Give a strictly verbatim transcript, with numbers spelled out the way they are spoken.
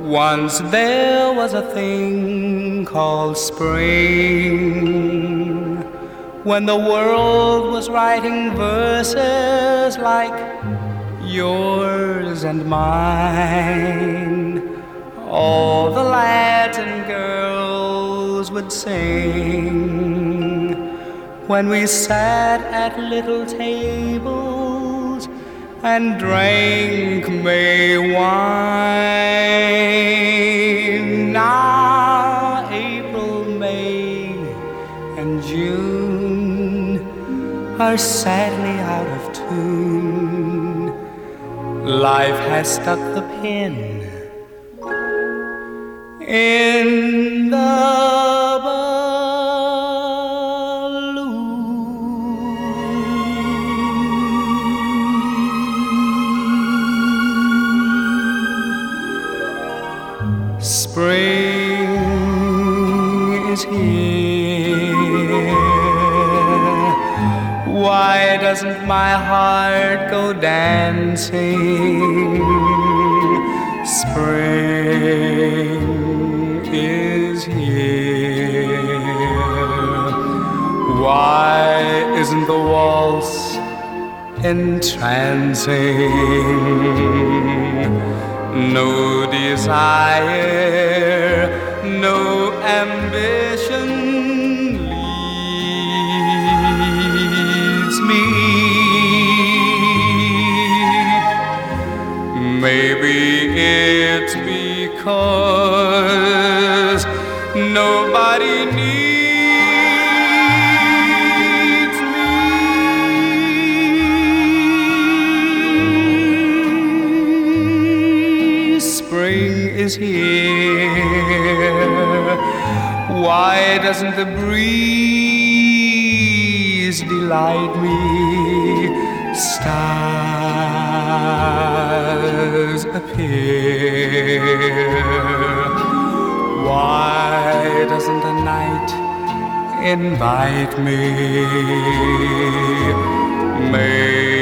Once there was a thing called spring, when the world was writing verses like yours and mine. All the lads and girls would sing when we sat at little tables and drank May wine. Now April, May, and June are sadly out of tune. Life has stuck the pin in the spring is here. Why doesn't my heart go dancing? Spring is here. Why isn't the waltz entrancing? No desire, no ambition leads me. Maybe it's because nobody needs me. Spring is here. Why doesn't the breeze delight me? Stars appear. Why doesn't the night invite me? May